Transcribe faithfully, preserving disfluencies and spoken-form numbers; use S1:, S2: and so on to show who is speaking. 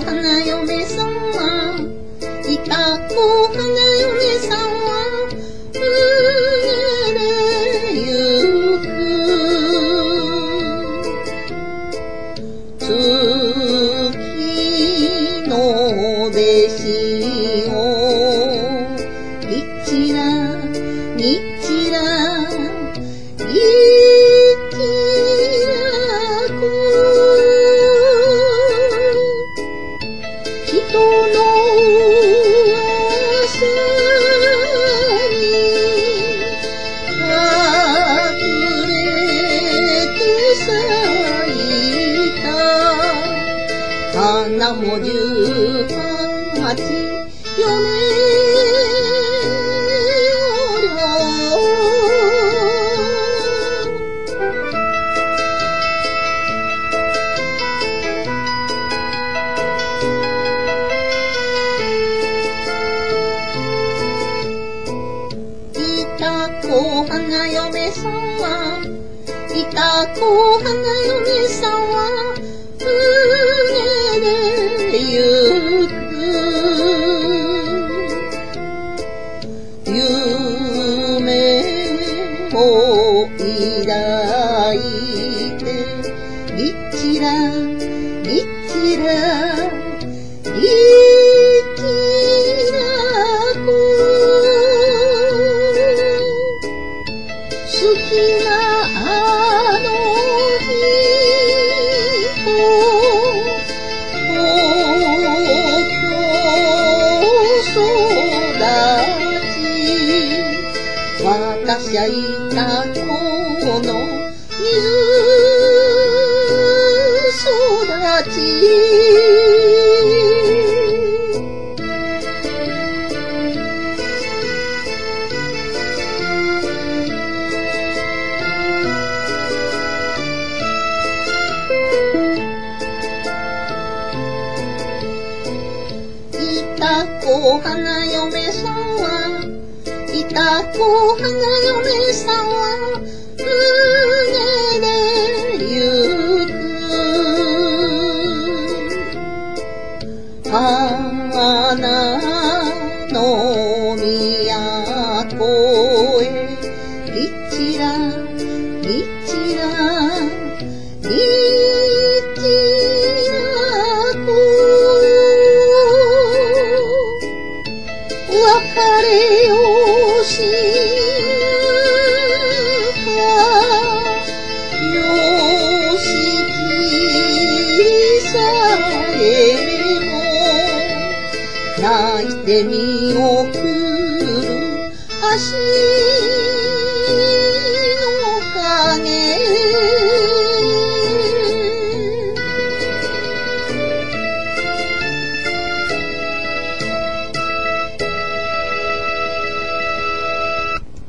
S1: 子花嫁さんはいた子花嫁さんは船で行く月の弟子をみちらみちらいきらこ人の噂に隠れて咲いた花も十八嫁いた子花嫁さんはいた子花嫁さんは船で行く夢を抱いてみちらみちらいきらこ好きなあの人東京育ち私はいたこの水育ちいた子花嫁さんはいた子花嫁さんは船で行く花の都へみちらみちらみちらこ別れをしよしきさえも泣いて見送る足